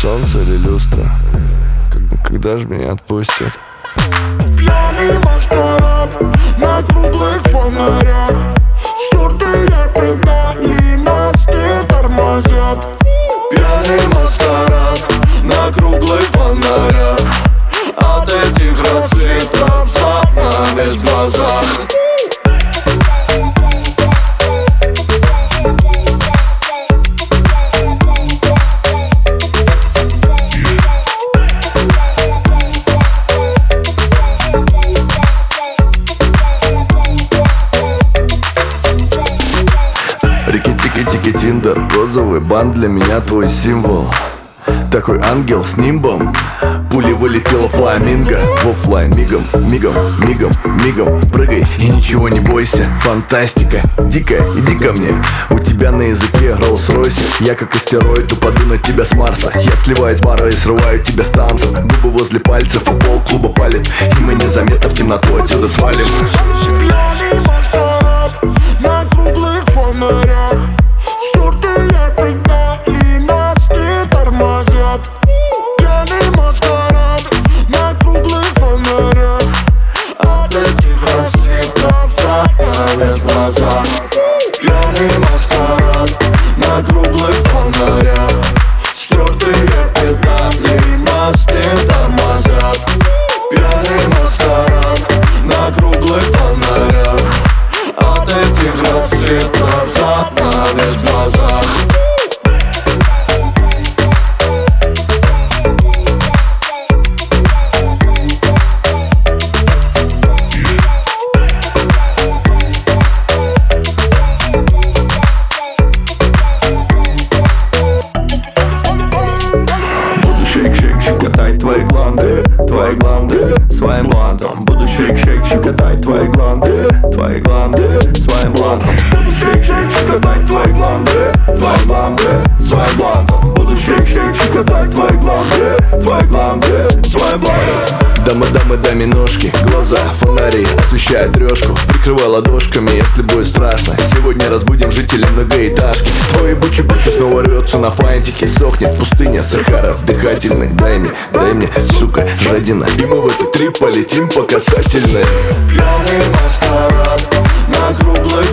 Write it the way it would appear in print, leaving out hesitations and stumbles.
солнце или люстра? Когда же меня отпустят? Пьяный маскарад на круглых фонарях. Стертые педали нас не тормозят. Пьяный маскарад на круглых фонарях. От этих рассветов за нами в глазах. Рики-тики-тики Тиндер, розовый бант для меня твой символ. Такой ангел с нимбом. Пуля вылетела фламинго в оффлайн. Мигом, мигом, мигом, мигом. Прыгай и ничего не бойся. Фантастика, дикая, иди ко мне. У тебя на языке Rolls-Royce. Я как астероид упаду на тебя с Марса. Я сливаюсь с бара и срываю тебя с танцев. Губы возле пальцев, и пол клуба палит. И мы незаметно в темноту отсюда свалим. Пьяный маскарад на круглых фонарях. Стертые педали нас не тормозят. Пьяный маскарад на круглых фонарях. От этих рассветов за нами в глазах. Пьяный маскарад на круглых фонарях. Стертые педали нас не тормозят. Пьяный маскарад на круглых фонарях. От этих рассветов за нами в глазах. Щекотать твои гланды своим блантом. Буду шейк-шейк щекотать твои гланды своим блантом. Буду шейк-шейк щекотать твои гланды своим блантом. Буду шейк-шейк щекотать твои гланды своим блантом. Дамы, даме ножки, глаза, фонари освещают трешку. Прикрывай ладошками, если будет страшно. Сегодня разбудим жителей многоэтажки. Твой бучи-бучи снова рвется на фантике. Сохнет пустыня Сахара дыхательных. Дай мне, сука, жадина. И мы в эту трип полетим по касательной. Пьяный маскарад на круглых